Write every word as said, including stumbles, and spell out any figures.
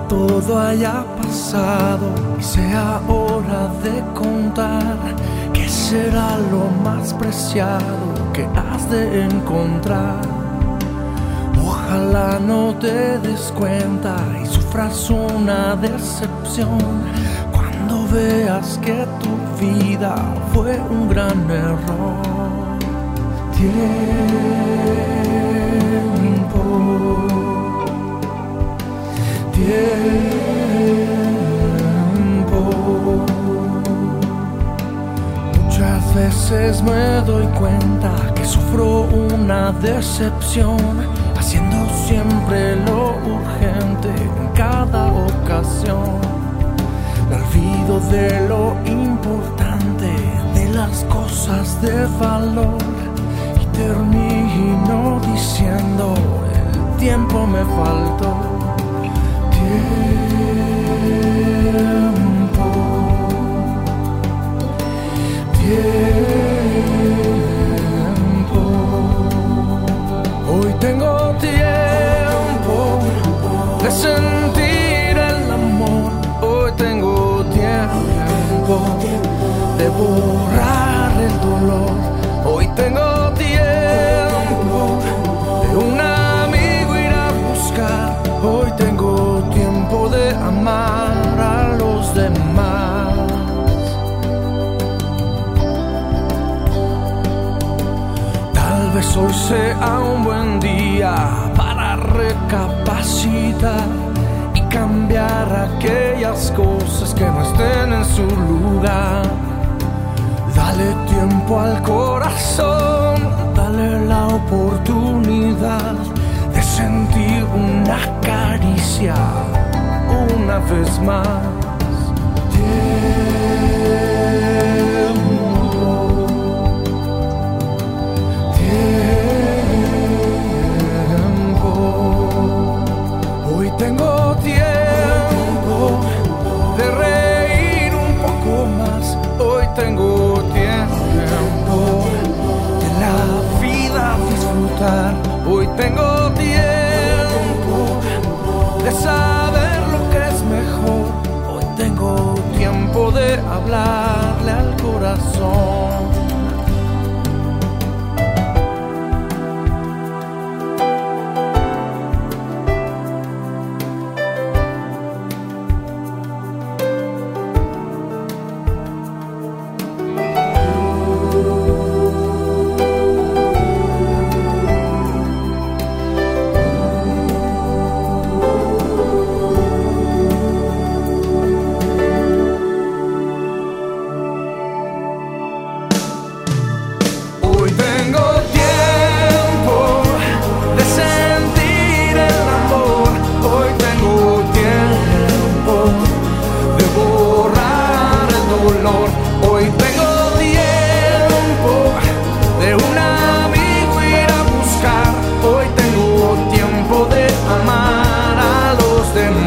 todo haya pasado y sea hora de contar qué será lo más preciado que has de encontrar. Ojalá no te des cuenta y sufras una decepción cuando veas que tu vida fue un gran error. Tiempo, tiempo. Muchas veces me doy cuenta que sufro una decepción, haciendo siempre lo urgente en cada ocasión. Me olvido de lo importante, de las cosas de valor, y termino diciendo: el tiempo me faltó. Tiempo, tiempo. Hoy tengo tiempo de sentir el amor. Hoy tengo tiempo de borrar el dolor. Hoy tengo tiempo de un amigo ir a buscar. Hoy tengo tiempo de amar a los demás. Tal vez hoy sea un buen día para recapacitar y cambiar aquellas cosas que no estén en su lugar. Dale tiempo al corazón, dale la oportunidad de sentir una caricia una vez más. Tiempo, tiempo. Hoy tengo tiempo de reír un poco más. Hoy tengo tiempo de la vida disfrutar. Hoy tengo tiempo de saber lo que es mejor. Hoy tengo tiempo de hablarle al corazón. Hoy tengo tiempo de un amigo ir a buscar. Hoy tengo tiempo de amar a los demás.